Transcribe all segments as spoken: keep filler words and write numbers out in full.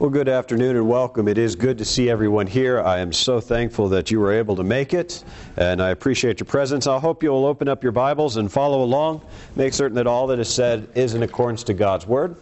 Well, good afternoon and welcome. It is good to see everyone here. I am so thankful that you were able to make it, and I appreciate your presence. I hope you will open up your Bibles and follow along. Make certain that all that is said is in accordance to God's Word.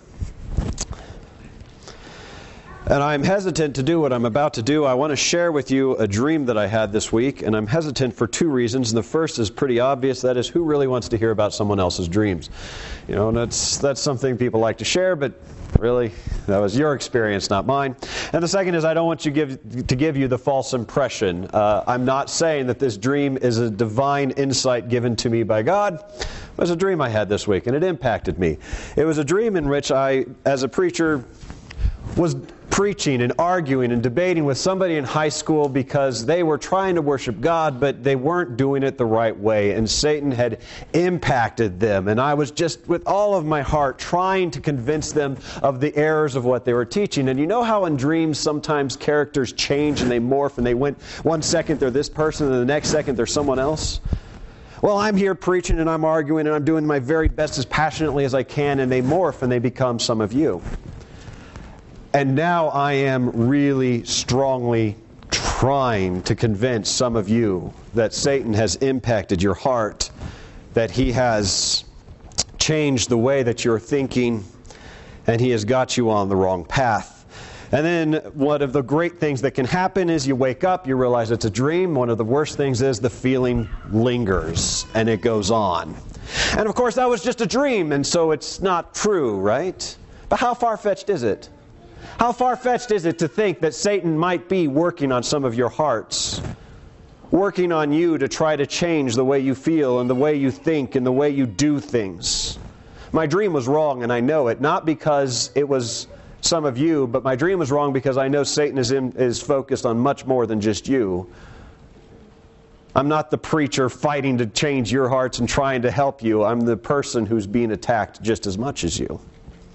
And I'm hesitant to do what I'm about to do. I want to share with you a dream that I had this week, and I'm hesitant for two reasons. And the first is pretty obvious. That is, who really wants to hear about someone else's dreams? You know, and that's, that's something people like to share, but really, that was your experience, not mine. And the second is I don't want you give, to give you the false impression. Uh, I'm not saying that this dream is a divine insight given to me by God. It was a dream I had this week, and it impacted me. It was a dream in which I, as a preacher, was preaching and arguing and debating with somebody in high school because they were trying to worship God, but they weren't doing it the right way, and Satan had impacted them. And I was just, with all of my heart, trying to convince them of the errors of what they were teaching. And you know how in dreams sometimes characters change and they morph, and they went one second they're this person and the next second they're someone else? Well, I'm here preaching and I'm arguing and I'm doing my very best as passionately as I can, and they morph and they become some of you. And now I am really strongly trying to convince some of you that Satan has impacted your heart, that he has changed the way that you're thinking, and he has got you on the wrong path. And then one of the great things that can happen is you wake up, you realize it's a dream. One of the worst things is the feeling lingers, and it goes on. And of course that was just a dream, and so it's not true, right? But how far-fetched is it? How far-fetched is it to think that Satan might be working on some of your hearts, working on you to try to change the way you feel and the way you think and the way you do things? My dream was wrong, and I know it, not because it was some of you, but my dream was wrong because I know Satan is, in, is focused on much more than just you. I'm not the preacher fighting to change your hearts and trying to help you. I'm the person who's being attacked just as much as you.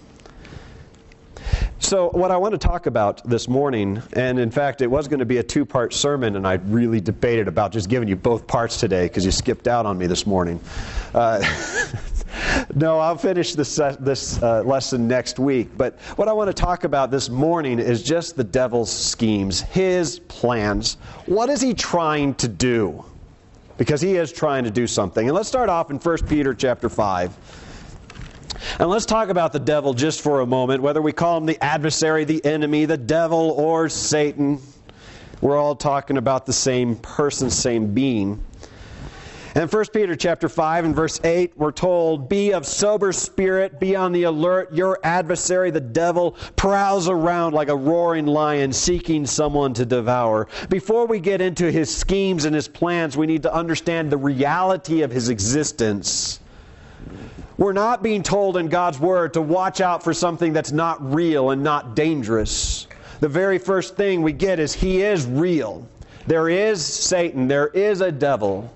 So what I want to talk about this morning, and in fact it was going to be a two-part sermon, and I really debated about just giving you both parts today because you skipped out on me this morning. Uh, no, I'll finish this, uh, this uh, lesson next week. But what I want to talk about this morning is just the devil's schemes, his plans. What is he trying to do? Because he is trying to do something. And let's start off in First Peter chapter five. And let's talk about the devil just for a moment, whether we call him the adversary, the enemy, the devil, or Satan. We're all talking about the same person, same being. And in First Peter chapter five and verse eight, we're told, "Be of sober spirit, be on the alert. Your adversary, the devil, prowls around like a roaring lion, seeking someone to devour." Before we get into his schemes and his plans, we need to understand the reality of his existence. We're not being told in God's Word to watch out for something that's not real and not dangerous. The very first thing we get is he is real. There is Satan. There is a devil.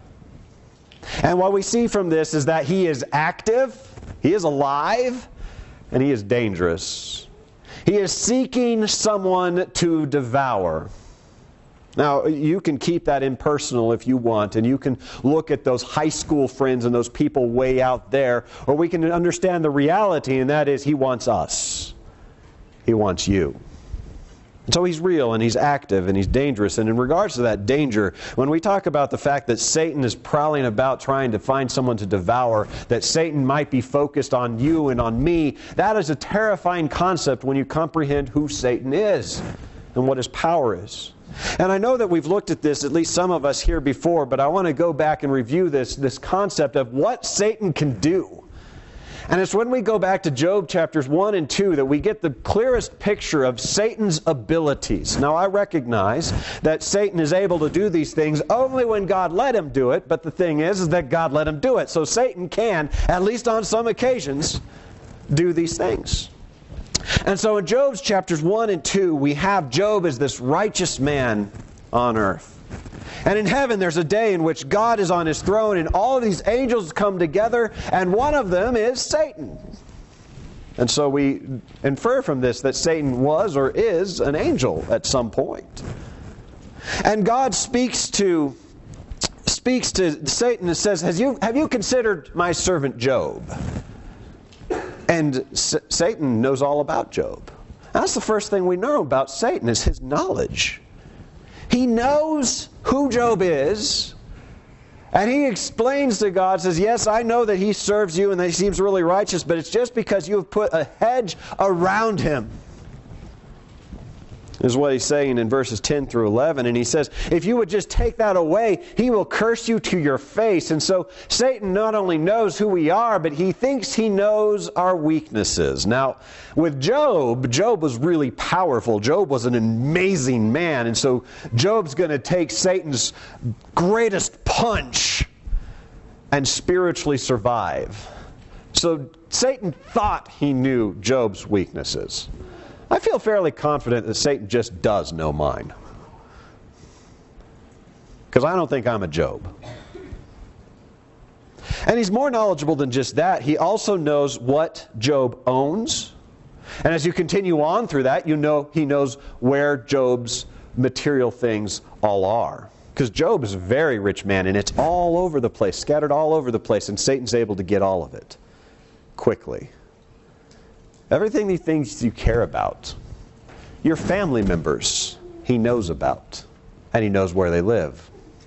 And what we see from this is that he is active, he is alive, and he is dangerous. He is seeking someone to devour. Now, you can keep that impersonal if you want, and you can look at those high school friends and those people way out there, or we can understand the reality, and that is he wants us. He wants you. And so he's real, and he's active, and he's dangerous. And in regards to that danger, when we talk about the fact that Satan is prowling about trying to find someone to devour, that Satan might be focused on you and on me, that is a terrifying concept when you comprehend who Satan is and what his power is. And I know that we've looked at this, at least some of us here before, but I want to go back and review this, this concept of what Satan can do. And it's when we go back to Job chapters one and two that we get the clearest picture of Satan's abilities. Now, I recognize that Satan is able to do these things only when God let him do it, but the thing is, is that God let him do it. So Satan can, at least on some occasions, do these things. And so in Job's chapters one and two, we have Job as this righteous man on earth. And in heaven, there's a day in which God is on his throne, and all of these angels come together, and one of them is Satan. And so we infer from this that Satan was or is an angel at some point. And God speaks to speaks to Satan and says, Has you, have you considered my servant Job? And S- Satan knows all about Job. That's the first thing we know about Satan, is his knowledge. He knows who Job is, and he explains to God, says, yes, I know that he serves you and that he seems really righteous, but it's just because you have put a hedge around him. Is what he's saying in verses ten through eleven. And he says, if you would just take that away, he will curse you to your face. And so Satan not only knows who we are, but he thinks he knows our weaknesses. Now, with Job, Job was really powerful. Job was an amazing man. And so Job's going to take Satan's greatest punch and spiritually survive. So Satan thought he knew Job's weaknesses. I feel fairly confident that Satan just does know mine. Because I don't think I'm a Job. And he's more knowledgeable than just that. He also knows what Job owns. And as you continue on through that, you know he knows where Job's material things all are. Because Job is a very rich man, and it's all over the place, scattered all over the place, and Satan's able to get all of it quickly. Everything he thinks you care about. Your family members, he knows about. And he knows where they live.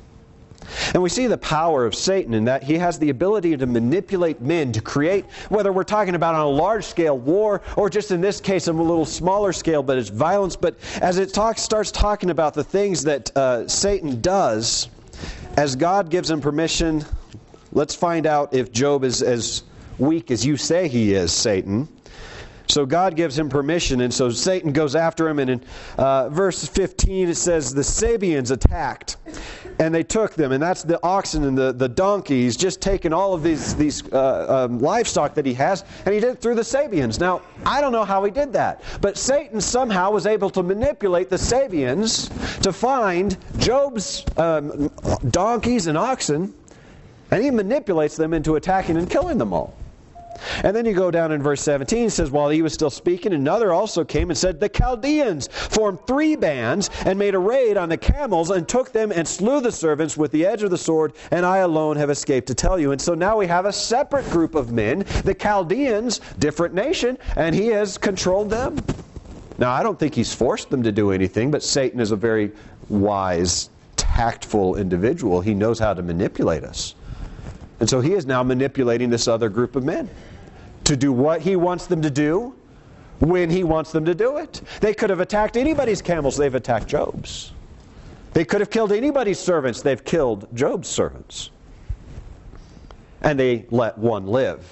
And we see the power of Satan in that he has the ability to manipulate men to create, whether we're talking about on a large-scale war, or just in this case on a little smaller scale, but it's violence. But as it talks, starts talking about the things that uh, Satan does, as God gives him permission, let's find out if Job is as weak as you say he is, Satan. So God gives him permission, and so Satan goes after him, and in uh, verse fifteen it says, the Sabeans attacked, and they took them, and that's the oxen and the, the donkey. He's just taken all of these, these uh, um, livestock that he has, and he did it through the Sabeans. Now, I don't know how he did that, but Satan somehow was able to manipulate the Sabeans to find Job's um, donkeys and oxen, and he manipulates them into attacking and killing them all. And then you go down in verse seventeen, it says, while he was still speaking, another also came and said, the Chaldeans formed three bands and made a raid on the camels and took them and slew the servants with the edge of the sword, and I alone have escaped to tell you. And so now we have a separate group of men, the Chaldeans, different nation, and he has controlled them. Now, I don't think he's forced them to do anything, but Satan is a very wise, tactful individual. He knows how to manipulate us. And so he is now manipulating this other group of men to do what he wants them to do, when he wants them to do it. They could have attacked anybody's camels, they've attacked Job's. They could have killed anybody's servants, they've killed Job's servants. And they let one live.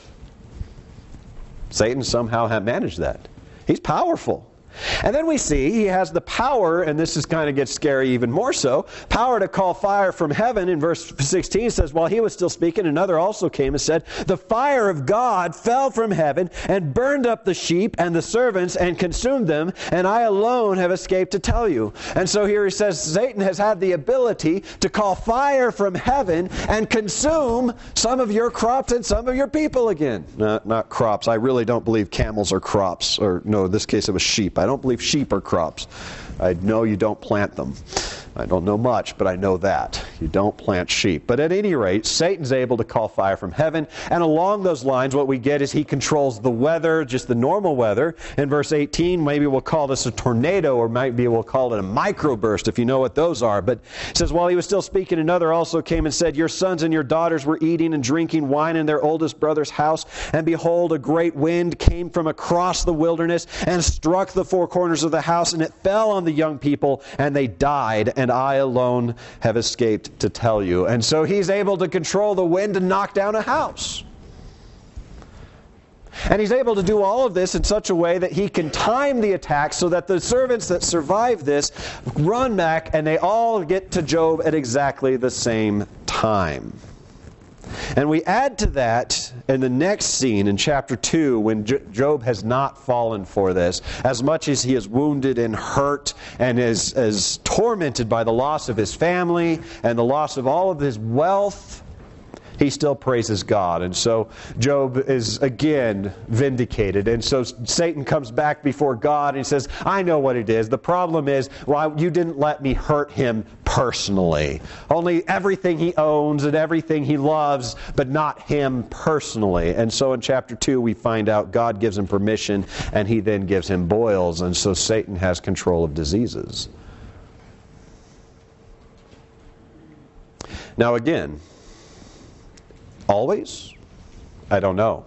Satan somehow had managed that. He's powerful. And then we see he has the power, and this is kind of gets scary even more so, power to call fire from heaven. In verse sixteen it says, while he was still speaking, another also came and said, the fire of God fell from heaven and burned up the sheep and the servants and consumed them, and I alone have escaped to tell you. And so here he says Satan has had the ability to call fire from heaven and consume some of your crops and some of your people again. No, not crops. I really don't believe camels are crops. Or no, in this case it was sheep. I don't believe sheep are crops. I know you don't plant them. I don't know much, but I know that. You don't plant sheep. But at any rate, Satan's able to call fire from heaven. And along those lines, what we get is he controls the weather, just the normal weather. In verse eighteen, maybe we'll call this a tornado, or maybe we'll call it a microburst, if you know what those are. But it says, while he was still speaking, another also came and said, your sons and your daughters were eating and drinking wine in their oldest brother's house. And behold, a great wind came from across the wilderness and struck the four corners of the house, and it fell on the young people, and they died. And I alone have escaped to tell you. And so he's able to control the wind and knock down a house. And he's able to do all of this in such a way that he can time the attack so that the servants that survive this run back and they all get to Job at exactly the same time. And we add to that in the next scene in chapter two, when Job has not fallen for this, as much as he is wounded and hurt and is, is tormented by the loss of his family and the loss of all of his wealth, he still praises God. And so Job is again vindicated. And so Satan comes back before God and he says, I know what it is. The problem is, well, you didn't let me hurt him personally. Only everything he owns and everything he loves, but not him personally. And so in chapter two we find out God gives him permission and he then gives him boils. And so Satan has control of diseases. Now again, always? I don't know.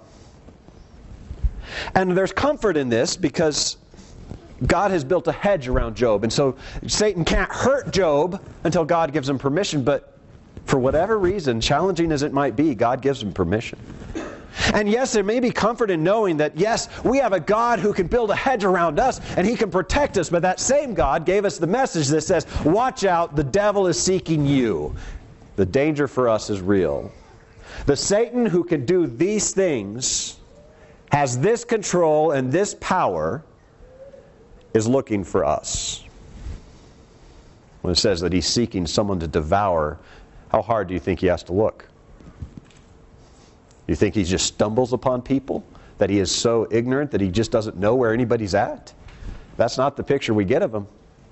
And there's comfort in this because God has built a hedge around Job. And so Satan can't hurt Job until God gives him permission. But for whatever reason, challenging as it might be, God gives him permission. And yes, there may be comfort in knowing that, yes, we have a God who can build a hedge around us and he can protect us. But that same God gave us the message that says, watch out, the devil is seeking you. The danger for us is real. The Satan who can do these things, has this control and this power, is looking for us. When it says that he's seeking someone to devour, how hard do you think he has to look? You think he just stumbles upon people? That he is so ignorant that he just doesn't know where anybody's at? That's not the picture we get of him.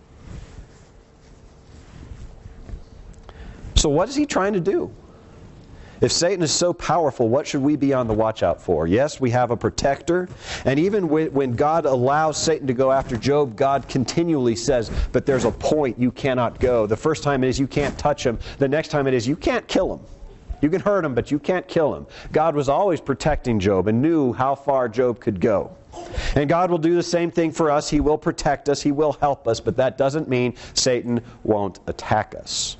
So what is he trying to do? If Satan is so powerful, what should we be on the watch out for? Yes, we have a protector. And even when God allows Satan to go after Job, God continually says, but there's a point you cannot go. The first time it is you can't touch him. The next time it is you can't kill him. You can hurt him, but you can't kill him. God was always protecting Job and knew how far Job could go. And God will do the same thing for us. He will protect us. He will help us. But that doesn't mean Satan won't attack us.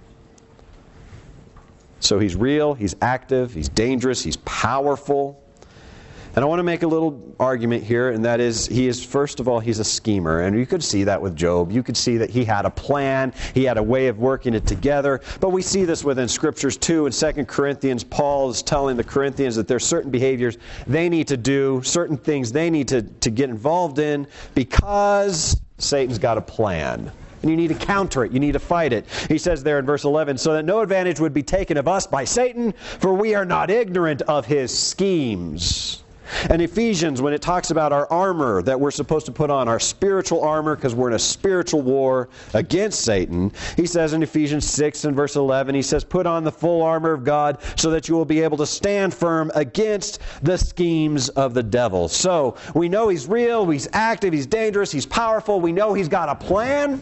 So he's real, he's active, he's dangerous, he's powerful. And I want to make a little argument here, and that is, he is, first of all, he's a schemer. And you could see that with Job. You could see that he had a plan, he had a way of working it together. But we see this within Scriptures too. In Second Corinthians, Paul is telling the Corinthians that there's certain behaviors they need to do, certain things they need to, to get involved in, because Satan's got a plan. And you need to counter it. You need to fight it. He says there in verse eleven, so that no advantage would be taken of us by Satan, for we are not ignorant of his schemes. And Ephesians, when it talks about our armor that we're supposed to put on, our spiritual armor, because we're in a spiritual war against Satan, he says in Ephesians six and verse eleven, he says, put on the full armor of God so that you will be able to stand firm against the schemes of the devil. So we know he's real, he's active, he's dangerous, he's powerful. We know he's got a plan.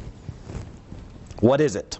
What is it?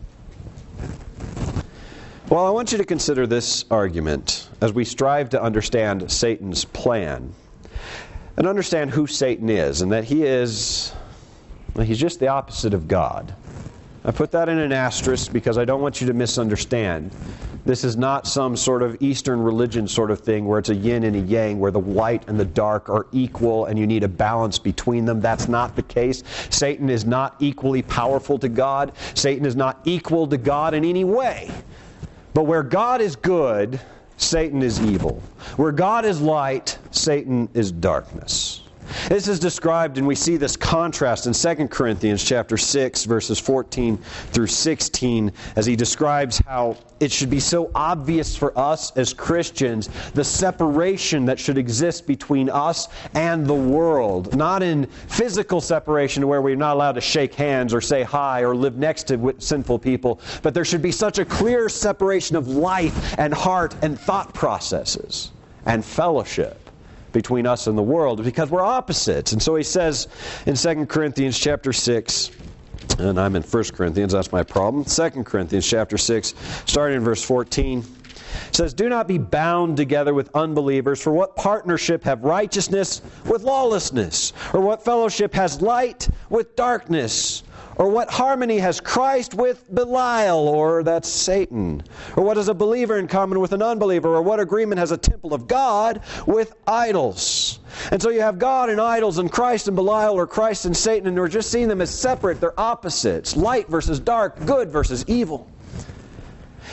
Well, I want you to consider this argument as we strive to understand Satan's plan and understand who Satan is, and that he is, well, he's just the opposite of God. I put that in an asterisk because I don't want you to misunderstand. This is not some sort of Eastern religion sort of thing where it's a yin and a yang, where the light and the dark are equal and you need a balance between them. That's not the case. Satan is not equally powerful to God. Satan is not equal to God in any way. But where God is good, Satan is evil. Where God is light, Satan is darkness. This is described, and we see this contrast in Second Corinthians chapter six, verses fourteen through sixteen, as he describes how it should be so obvious for us as Christians, the separation that should exist between us and the world. Not in physical separation where we're not allowed to shake hands or say hi or live next to sinful people, but there should be such a clear separation of life and heart and thought processes and fellowship between us and the world, because we're opposites. And so he says in Second Corinthians chapter six, and I'm in First Corinthians, that's my problem. Second Corinthians chapter six, starting in verse fourteen, says, do not be bound together with unbelievers, for what partnership have righteousness with lawlessness? Or what fellowship has light with darkness? Or what harmony has Christ with Belial, or that's Satan? Or what is a believer in common with an unbeliever? Or what agreement has a temple of God with idols? And so you have God and idols, and Christ and Belial, or Christ and Satan, and we're just seeing them as separate. They're opposites. Light versus dark, good versus evil.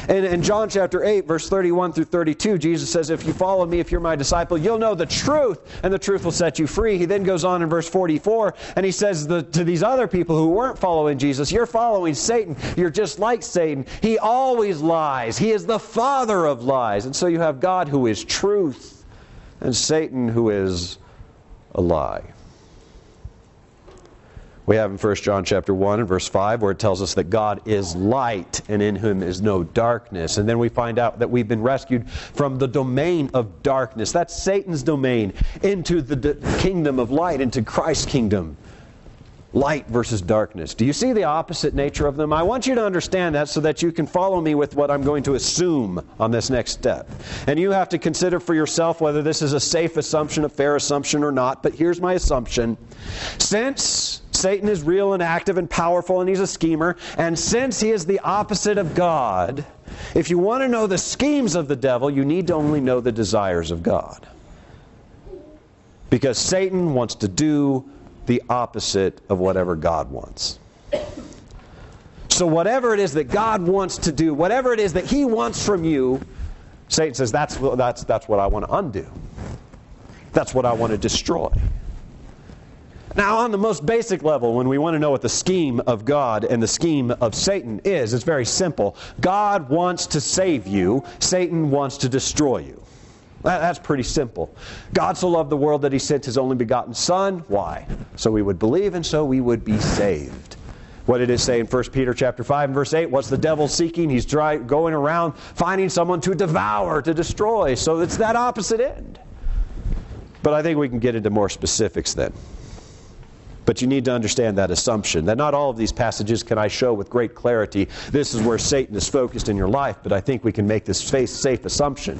And in John chapter eight, verse thirty-one through thirty-two, Jesus says, if you follow me, if you're my disciple, you'll know the truth, and the truth will set you free. He then goes on in verse forty-four, and he says the, to these other people who weren't following Jesus, you're following Satan. You're just like Satan. He always lies. He is the father of lies. And so you have God who is truth, and Satan who is a lie. We have in First John chapter one and verse five where it tells us that God is light and in Him is no darkness. And then we find out that we've been rescued from the domain of darkness. That's Satan's domain, into the d- kingdom of light, into Christ's kingdom. Light versus darkness. Do you see the opposite nature of them? I want you to understand that so that you can follow me with what I'm going to assume on this next step. And you have to consider for yourself whether this is a safe assumption, a fair assumption or not. But here's my assumption. Since Satan is real and active and powerful and he's a schemer, and since he is the opposite of God, if you want to know the schemes of the devil, you need to only know the desires of God. Because Satan wants to do the opposite of whatever God wants. So whatever it is that God wants to do, whatever it is that He wants from you, Satan says, that's, that's, that's what I want to undo. That's what I want to destroy. Now, on the most basic level, when we want to know what the scheme of God and the scheme of Satan is, it's very simple. God wants to save you. Satan wants to destroy you. That's pretty simple. God so loved the world that He sent His only begotten Son. Why? So we would believe and so we would be saved. What did it say in First Peter chapter five and verse eight? What's the devil seeking? He's dry, going around finding someone to devour, to destroy. So it's that opposite end. But I think we can get into more specifics then. But you need to understand that assumption, that not all of these passages can I show with great clarity. This is where Satan is focused in your life, but I think we can make this safe assumption.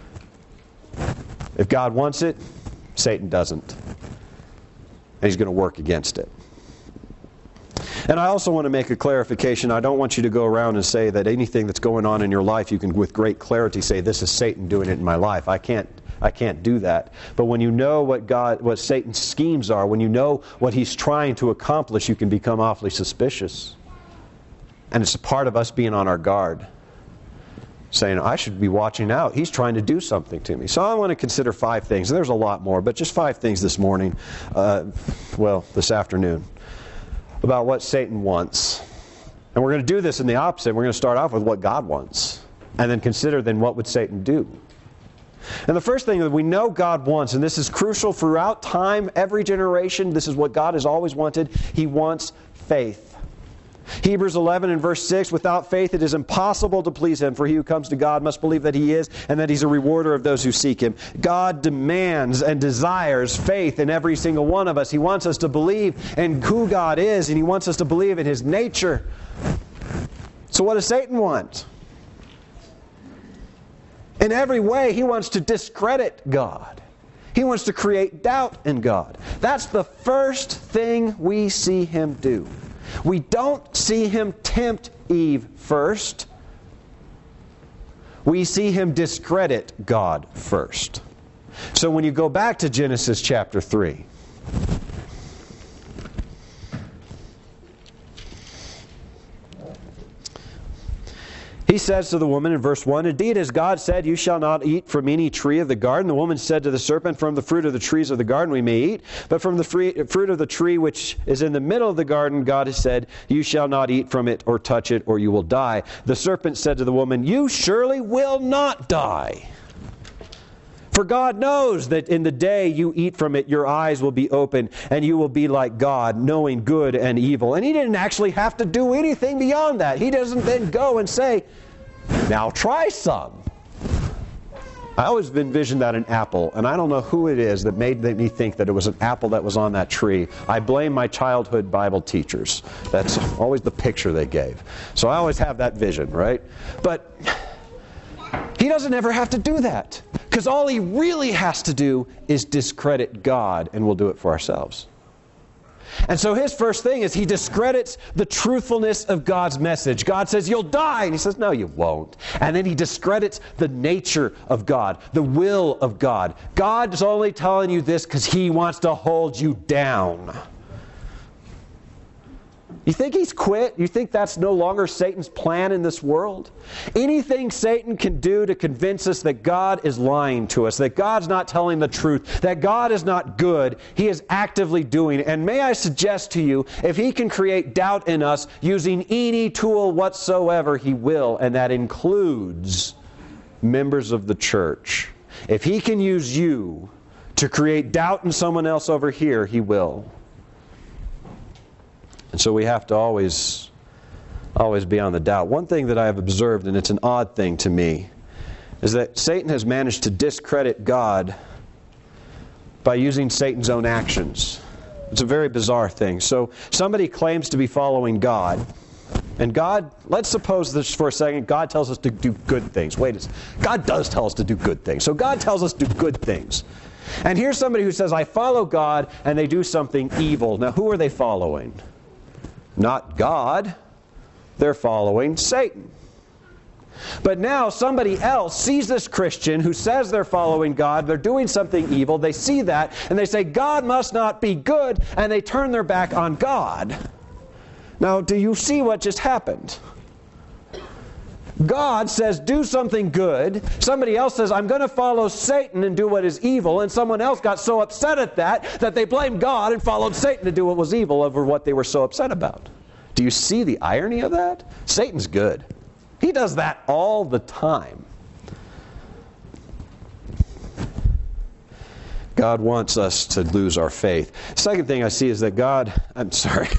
If God wants it, Satan doesn't. And he's going to work against it. And I also want to make a clarification. I don't want you to go around and say that anything that's going on in your life, you can with great clarity say, this is Satan doing it in my life. I can't I can't do that. But when you know what God, what Satan's schemes are, when you know what he's trying to accomplish, you can become awfully suspicious. And it's a part of us being on our guard. Saying, I should be watching out. He's trying to do something to me. So I want to consider five things. There's a lot more, but just five things this morning, uh, well, this afternoon, about what Satan wants. And we're going to do this in the opposite. We're going to start off with what God wants. And then consider then what would Satan do. And the first thing that we know God wants, and this is crucial throughout time, every generation, this is what God has always wanted. He wants faith. Hebrews eleven and verse six, without faith it is impossible to please Him, for he who comes to God must believe that He is, and that He's a rewarder of those who seek Him. God demands and desires faith in every single one of us. He wants us to believe in who God is, and He wants us to believe in His nature. So what does Satan want? In every way, he wants to discredit God. He wants to create doubt in God. That's the first thing we see him do. We don't see him tempt Eve first. We see him discredit God first. So when you go back to Genesis chapter three, he says to the woman in verse one, indeed, as God said, you shall not eat from any tree of the garden. The woman said to the serpent, from the fruit of the trees of the garden we may eat, but from the free, fruit of the tree which is in the middle of the garden, God has said, you shall not eat from it or touch it, or you will die. The serpent said to the woman, you surely will not die. For God knows that in the day you eat from it, your eyes will be open, and you will be like God, knowing good and evil. And he didn't actually have to do anything beyond that. He doesn't then go and say, now try some. I always envisioned that an apple, and I don't know who it is that made me think that it was an apple that was on that tree. I blame my childhood Bible teachers. That's always the picture they gave. So I always have that vision, right? But he doesn't ever have to do that. Because all he really has to do is discredit God, and we'll do it for ourselves. And so his first thing is he discredits the truthfulness of God's message. God says, you'll die. And he says, no, you won't. And then he discredits the nature of God, the will of God. God is only telling you this because he wants to hold you down. You think he's quit? You think that's no longer Satan's plan in this world? Anything Satan can do to convince us that God is lying to us, that God's not telling the truth, that God is not good, he is actively doing it. And may I suggest to you, if he can create doubt in us using any tool whatsoever, he will, and that includes members of the church. If he can use you to create doubt in someone else over here, he will. And so we have to always, always be on the doubt. One thing that I have observed, and it's an odd thing to me, is that Satan has managed to discredit God by using Satan's own actions. It's a very bizarre thing. So somebody claims to be following God, and God, let's suppose this for a second, God tells us to do good things. Wait a second. God does tell us to do good things. So God tells us to do good things. And here's somebody who says, I follow God, and they do something evil. Now, who are they following? Not God. They're following Satan. But now somebody else sees this Christian who says they're following God, they're doing something evil, they see that, and they say, God must not be good, and they turn their back on God. Now, do you see what just happened? God says, do something good. Somebody else says, I'm going to follow Satan and do what is evil. And someone else got so upset at that that they blamed God and followed Satan to do what was evil over what they were so upset about. Do you see the irony of that? Satan's good. He does that all the time. God wants us to lose our faith. Second thing I see is that God, I'm sorry.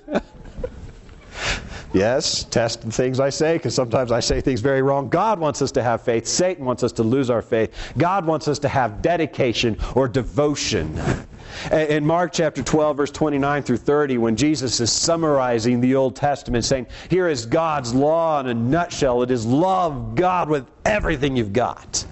Yes, test the things I say, because sometimes I say things very wrong. God wants us to have faith. Satan wants us to lose our faith. God wants us to have dedication or devotion. In Mark chapter twelve, verse twenty-nine through thirty, when Jesus is summarizing the Old Testament, saying, here is God's law in a nutshell. It is love God with everything you've got.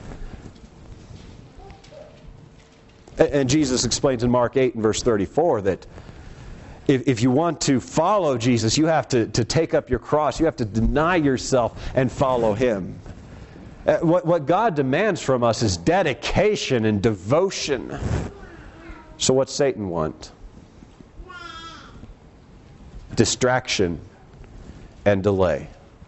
And Jesus explains in Mark eight and verse thirty-four that If, if you want to follow Jesus, you have to, to take up your cross. You have to deny yourself and follow Him. Uh, what, what God demands from us is dedication and devotion. So what's Satan want? Distraction and delay.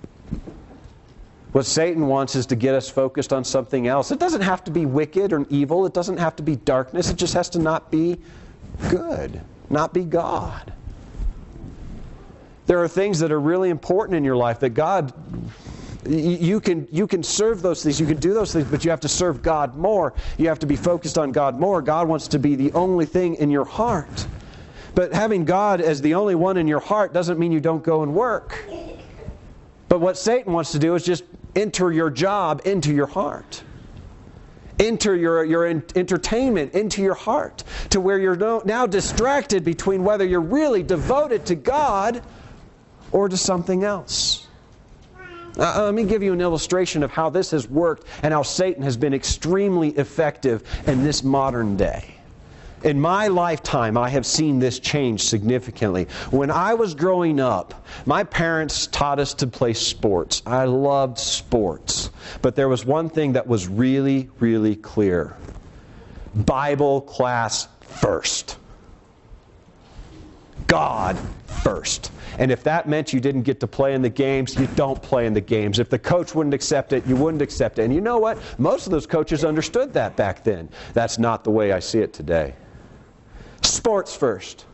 What Satan wants is to get us focused on something else. It doesn't have to be wicked or evil. It doesn't have to be darkness. It just has to not be good. Not be God. There are things that are really important in your life that God, you can, you can serve those things, you can do those things, but you have to serve God more. You have to be focused on God more. God wants to be the only thing in your heart. But having God as the only one in your heart doesn't mean you don't go and work. But what Satan wants to do is just enter your job into your heart. Enter your, your entertainment into your heart, to where you're no, now distracted between whether you're really devoted to God or to something else. Uh, let me give you an illustration of how this has worked and how Satan has been extremely effective in this modern day. In my lifetime, I have seen this change significantly. When I was growing up, my parents taught us to play sports. I loved sports. But there was one thing that was really, really clear. Bible class first. God first. And if that meant you didn't get to play in the games, you don't play in the games. If the coach wouldn't accept it, you wouldn't accept it. And you know what? Most of those coaches understood that back then. That's not the way I see it today. Sports first.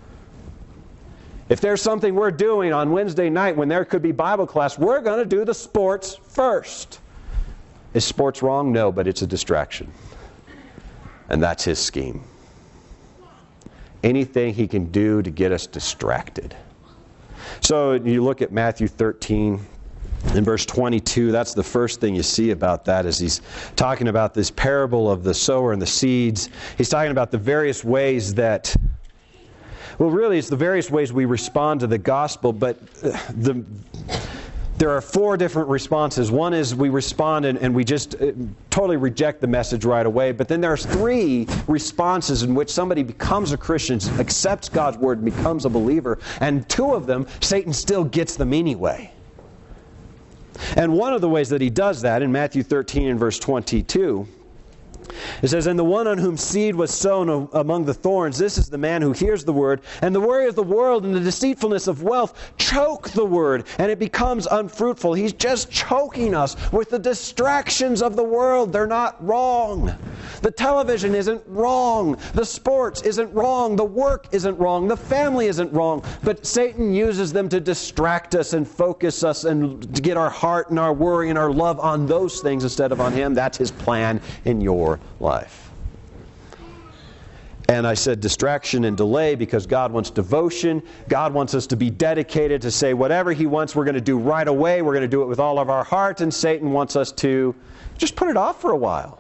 If there's something we're doing on Wednesday night when there could be Bible class, we're going to do the sports first. Is sports wrong? No, but it's a distraction. And that's his scheme. Anything he can do to get us distracted. So you look at Matthew thirteen. In verse twenty-two, that's the first thing you see about that, is he's talking about this parable of the sower and the seeds. He's talking about the various ways that, well, really it's the various ways we respond to the gospel, but the, there are four different responses. One is we respond and, and we just uh, totally reject the message right away, but then there's three responses in which somebody becomes a Christian, accepts God's word, and becomes a believer, and two of them, Satan still gets them anyway. And one of the ways that he does that in Matthew thirteen and verse twenty-two It says, and the one on whom seed was sown among the thorns, this is the man who hears the word, and the worry of the world and the deceitfulness of wealth choke the word, and it becomes unfruitful. He's just choking us with the distractions of the world. They're not wrong. The television isn't wrong. The sports isn't wrong. The work isn't wrong. The family isn't wrong. But Satan uses them to distract us and focus us and to get our heart and our worry and our love on those things instead of on Him. That's his plan in your life. And I said distraction and delay because God wants devotion. God wants us to be dedicated to say whatever He wants we're going to do right away. We're going to do it with all of our heart. And Satan wants us to just put it off for a while.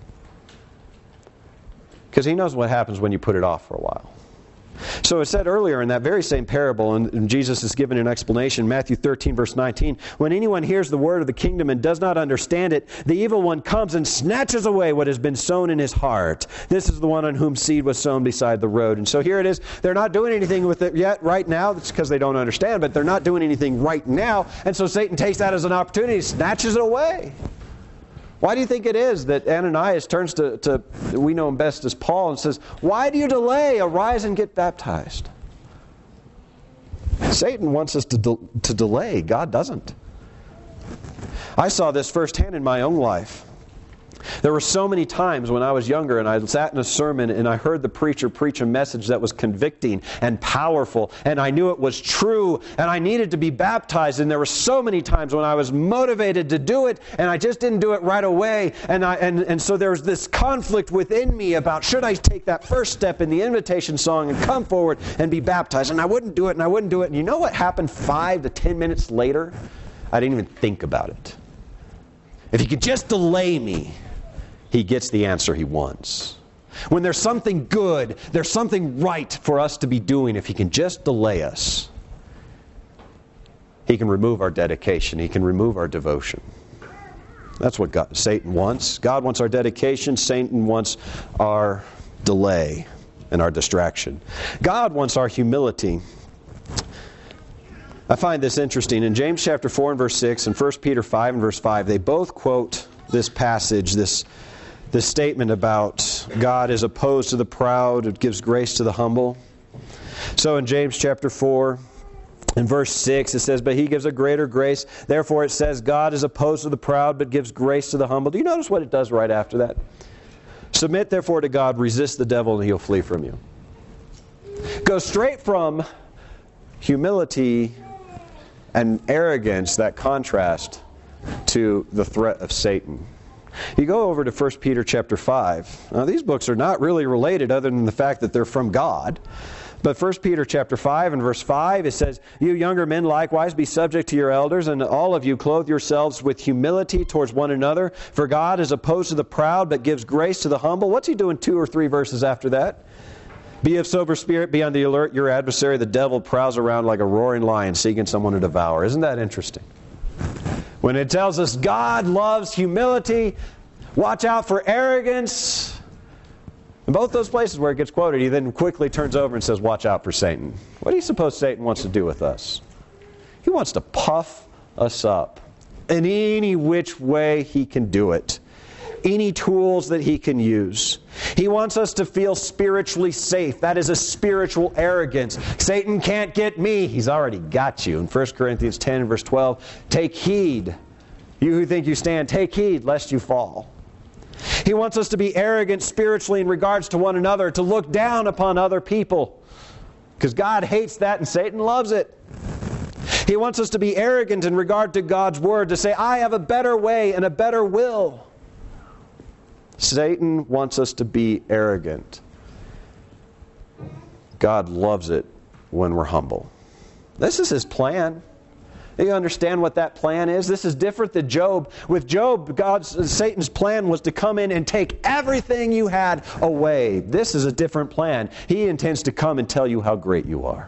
Because he knows what happens when you put it off for a while. So it said earlier in that very same parable, and Jesus is given an explanation, Matthew thirteen, verse nineteen, when anyone hears the word of the kingdom and does not understand it, the evil one comes and snatches away what has been sown in his heart. This is the one on whom seed was sown beside the road. And so here it is. They're not doing anything with it yet right now. That's because they don't understand, but they're not doing anything right now. And so Satan takes that as an opportunity, snatches it away. Why do you think it is that Ananias turns to, to, we know him best as Paul, and says, why do you delay? Arise and get baptized. Satan wants us to, de- to delay. God doesn't. I saw this firsthand in my own life. There were so many times when I was younger and I sat in a sermon and I heard the preacher preach a message that was convicting and powerful, and I knew it was true, and I needed to be baptized, and there were so many times when I was motivated to do it and I just didn't do it right away, and I and, and so there was this conflict within me about should I take that first step in the invitation song and come forward and be baptized, and I wouldn't do it and I wouldn't do it. And you know what happened five to ten minutes later? I didn't even think about it. If He could just delay me, He gets the answer He wants. When there's something good, there's something right for us to be doing, if He can just delay us, He can remove our dedication. He can remove our devotion. That's what God, Satan wants. God wants our dedication. Satan wants our delay and our distraction. God wants our humility. I find this interesting. In James chapter four and verse six and First Peter five and verse five, they both quote this passage, this This statement about God is opposed to the proud, it gives grace to the humble. So in James chapter four, in verse six, it says, but He gives a greater grace. Therefore it says, God is opposed to the proud, but gives grace to the humble. Do you notice what it does right after that? Submit therefore to God, resist the devil, and he'll flee from you. Go straight from humility and arrogance, that contrast, to the threat of Satan. You go over to First Peter chapter five. Now these books are not really related other than the fact that they're from God. But First Peter chapter five and verse five, it says, you younger men likewise be subject to your elders, and all of you clothe yourselves with humility towards one another. For God is opposed to the proud, but gives grace to the humble. What's He doing two or three verses after that? Be of sober spirit, be on the alert. Your adversary, the devil, prowls around like a roaring lion seeking someone to devour. Isn't that interesting? When it tells us God loves humility, watch out for arrogance. In both those places where it gets quoted, He then quickly turns over and says, watch out for Satan. What do you suppose Satan wants to do with us? He wants to puff us up in any which way he can do it. Any tools that he can use. He wants us to feel spiritually safe. That is a spiritual arrogance. Satan can't get me. He's already got you. In First Corinthians ten, verse twelve, take heed. You who think you stand, take heed lest you fall. He wants us to be arrogant spiritually in regards to one another, to look down upon other people. Because God hates that and Satan loves it. He wants us to be arrogant in regard to God's Word, to say, I have a better way and a better will. Satan wants us to be arrogant. God loves it when we're humble. This is His plan. You understand what that plan is? This is different than Job. With Job, God's Satan's plan was to come in and take everything you had away. This is a different plan. He intends to come and tell you how great you are.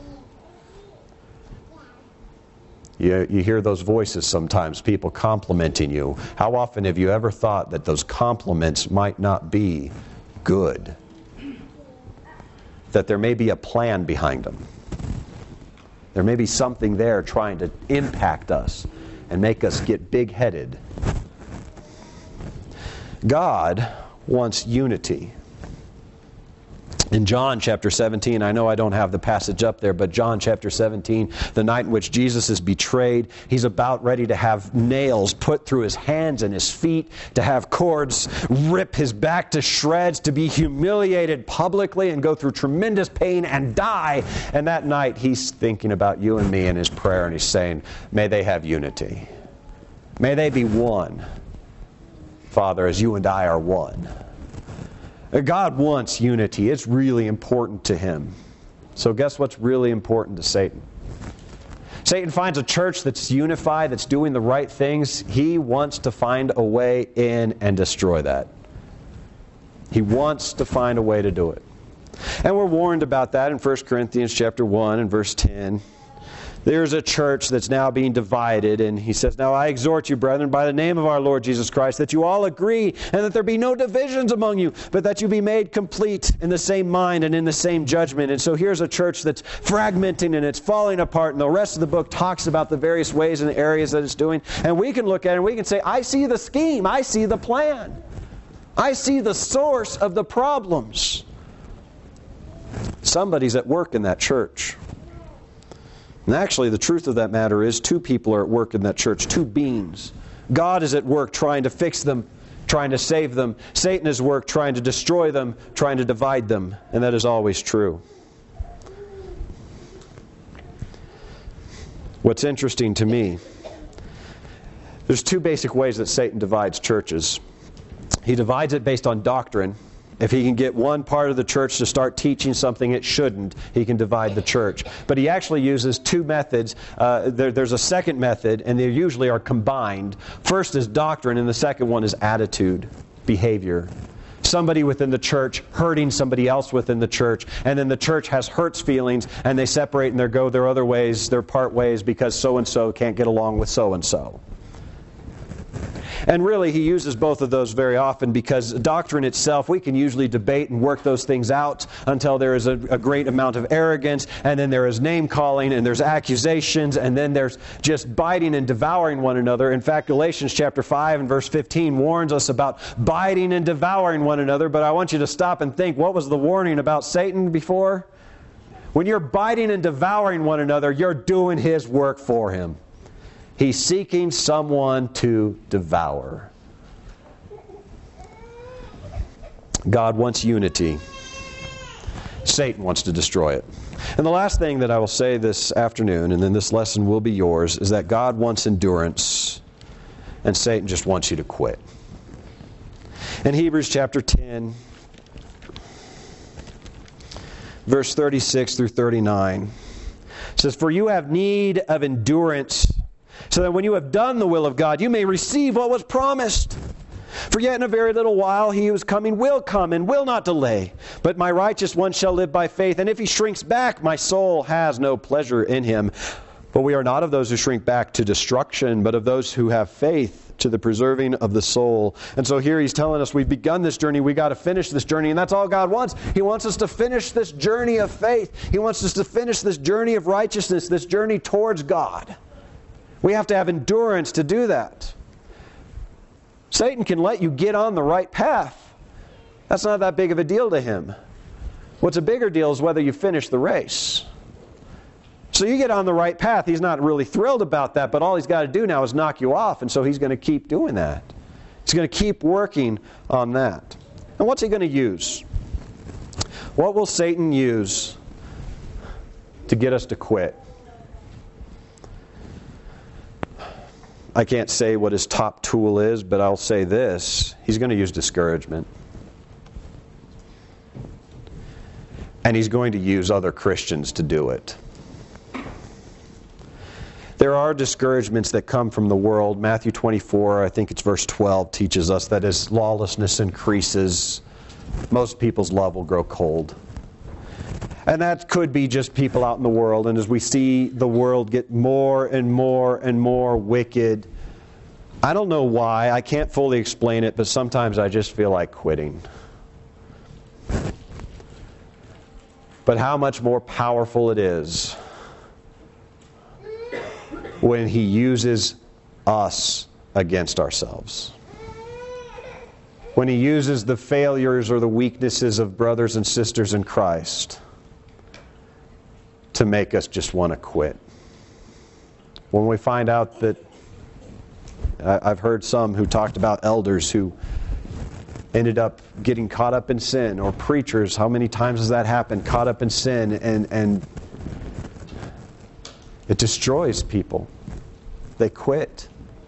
You, you hear those voices sometimes, people complimenting you. How often have you ever thought that those compliments might not be good? That there may be a plan behind them. There may be something there trying to impact us and make us get big-headed. God wants unity. In John chapter seventeen, I know I don't have the passage up there, but John chapter seventeen, the night in which Jesus is betrayed, he's about ready to have nails put through his hands and his feet, to have cords rip his back to shreds, to be humiliated publicly and go through tremendous pain and die. And that night he's thinking about you and me in his prayer, and he's saying, may they have unity. May they be one, Father, as you and I are one. God wants unity. It's really important to Him. So guess what's really important to Satan? Satan finds a church that's unified, that's doing the right things. He wants to find a way in and destroy that. He wants to find a way to do it. And we're warned about that in First Corinthians chapter one and verse ten. There's a church that's now being divided, and he says, now I exhort you, brethren, by the name of our Lord Jesus Christ, that you all agree, and that there be no divisions among you, but that you be made complete in the same mind and in the same judgment. And so here's a church that's fragmenting and it's falling apart, and the rest of the book talks about the various ways and areas that it's doing. And we can look at it and we can say, I see the scheme, I see the plan. I see the source of the problems. Somebody's at work in that church. And actually, the truth of that matter is two people are at work in that church, two beings. God is at work trying to fix them, trying to save them. Satan is at work trying to destroy them, trying to divide them. And that is always true. What's interesting to me, there's two basic ways that Satan divides churches. He divides it based on doctrine. If he can get one part of the church to start teaching something it shouldn't, he can divide the church. But he actually uses two methods. Uh, there, there's a second method, and they usually are combined. First is doctrine, and the second one is attitude, behavior. Somebody within the church hurting somebody else within the church, and then the church has hurts feelings, and they separate and they go their other ways, their part ways, because so-and-so can't get along with so-and-so. And really, he uses both of those very often, because doctrine itself, we can usually debate and work those things out until there is a, a great amount of arrogance, and then there is name-calling, and there's accusations, and then there's just biting and devouring one another. In fact, Galatians chapter five and verse fifteen warns us about biting and devouring one another, but I want you to stop and think, what was the warning about Satan before? When you're biting and devouring one another, you're doing his work for him. He's seeking someone to devour. God wants unity. Satan wants to destroy it. And the last thing that I will say this afternoon, and then this lesson will be yours, is that God wants endurance, and Satan just wants you to quit. In Hebrews chapter ten, verse thirty-six through thirty-nine, it says, for you have need of endurance, so that when you have done the will of God, you may receive what was promised. For yet in a very little while he who is coming will come and will not delay. But my righteous one shall live by faith, and if he shrinks back, my soul has no pleasure in him. But we are not of those who shrink back to destruction, but of those who have faith to the preserving of the soul. And so here he's telling us we've begun this journey, we've got to finish this journey, and that's all God wants. He wants us to finish this journey of faith. He wants us to finish this journey of righteousness, this journey towards God. We have to have endurance to do that. Satan can let you get on the right path. That's not that big of a deal to him. What's a bigger deal is whether you finish the race. So you get on the right path. He's not really thrilled about that, but all he's got to do now is knock you off, and so he's going to keep doing that. He's going to keep working on that. And what's he going to use? What will Satan use to get us to quit? I can't say what his top tool is, but I'll say this. He's going to use discouragement. And he's going to use other Christians to do it. There are discouragements that come from the world. Matthew twenty-four, I think it's verse twelve, teaches us that as lawlessness increases, most people's love will grow cold. And that could be just people out in the world. And as we see the world get more and more and more wicked, I don't know why. I can't fully explain it, but sometimes I just feel like quitting. But how much more powerful it is when he uses us against ourselves. when he uses the failures or the weaknesses of brothers and sisters in Christ to make us just want to quit. When we find out that, I've heard some who talked about elders who ended up getting caught up in sin, or preachers, how many times has that happened, caught up in sin, and, and it destroys people. They quit.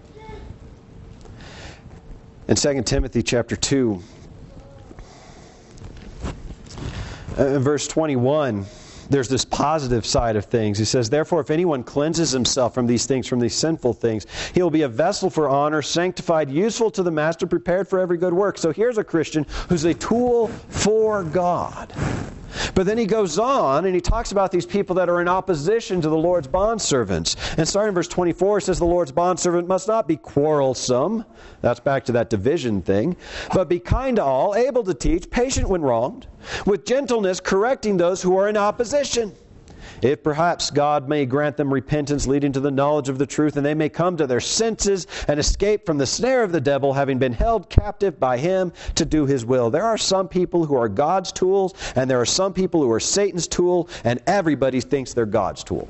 In Second Timothy chapter two, in verse twenty-one, there's this positive side of things. He says, therefore, if anyone cleanses himself from these things, from these sinful things, he will be a vessel for honor, sanctified, useful to the master, prepared for every good work. So here's a Christian who's a tool for God. But then he goes on and he talks about these people that are in opposition to the Lord's bondservants. And starting in verse twenty-four, it says the Lord's bondservant must not be quarrelsome. That's back to that division thing. But be kind to all, able to teach, patient when wronged, with gentleness correcting those who are in opposition. If perhaps God may grant them repentance leading to the knowledge of the truth, and they may come to their senses and escape from the snare of the devil, having been held captive by him to do his will. There are some people who are God's tools, and there are some people who are Satan's tool, and everybody thinks they're God's tool.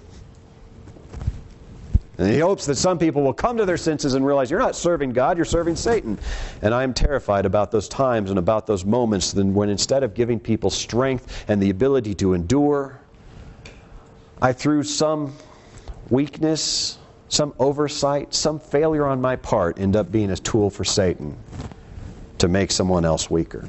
And he hopes that some people will come to their senses and realize you're not serving God, you're serving Satan. And I am terrified about those times and about those moments when instead of giving people strength and the ability to endure, I, through some weakness, some oversight, some failure on my part, end up being a tool for Satan to make someone else weaker.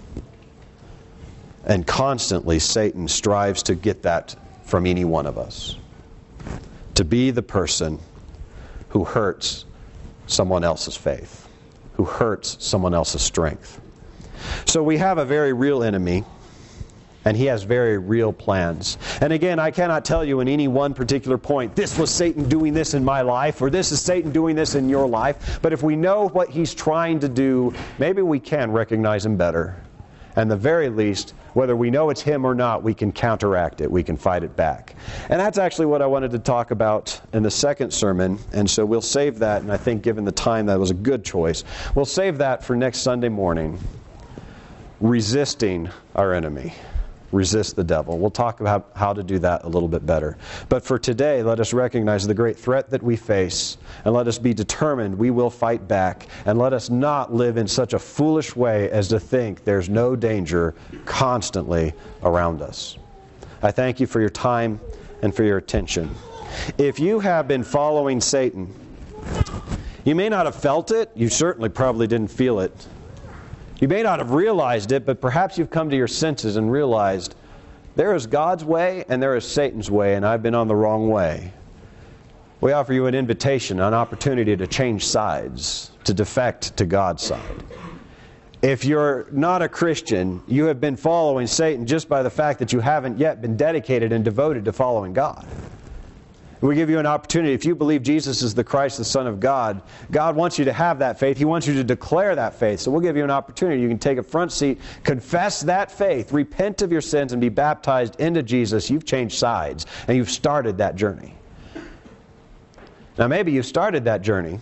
And constantly, Satan strives to get that from any one of us. To be the person who hurts someone else's faith, who hurts someone else's strength. So we have a very real enemy. And he has very real plans. And again, I cannot tell you in any one particular point, this was Satan doing this in my life, or this is Satan doing this in your life. But if we know what he's trying to do, maybe we can recognize him better. And the very least, whether we know it's him or not, we can counteract it. We can fight it back. And that's actually what I wanted to talk about in the second sermon. And so we'll save that. And I think given the time, that was a good choice. We'll save that for next Sunday morning. Resisting our enemy. Resist the devil. We'll talk about how to do that a little bit better. But for today, let us recognize the great threat that we face, and let us be determined we will fight back, and let us not live in such a foolish way as to think there's no danger constantly around us. I thank you for your time and for your attention. If you have been following Satan, you may not have felt it. You certainly probably didn't feel it. You may not have realized it, but perhaps you've come to your senses and realized there is God's way and there is Satan's way, and I've been on the wrong way. We offer you an invitation, an opportunity to change sides, to defect to God's side. If you're not a Christian, you have been following Satan just by the fact that you haven't yet been dedicated and devoted to following God. We give you an opportunity. If you believe Jesus is the Christ, the Son of God, God wants you to have that faith. He wants you to declare that faith. So we'll give you an opportunity. You can take a front seat, confess that faith, repent of your sins, and be baptized into Jesus. You've changed sides, and you've started that journey. Now maybe you started that journey,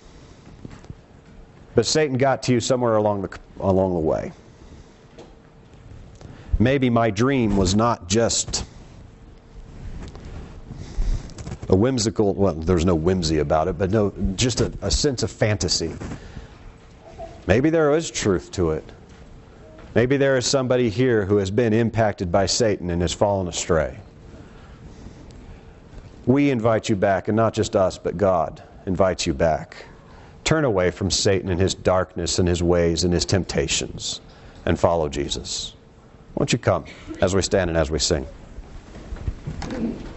but Satan got to you somewhere along the, along the way. Maybe my dream was not just a whimsical, well, there's no whimsy about it, but no, just a, a sense of fantasy. Maybe there is truth to it. Maybe there is somebody here who has been impacted by Satan and has fallen astray. We invite you back, and not just us, but God invites you back. Turn away from Satan and his darkness and his ways and his temptations, and follow Jesus. Won't you come as we stand and as we sing?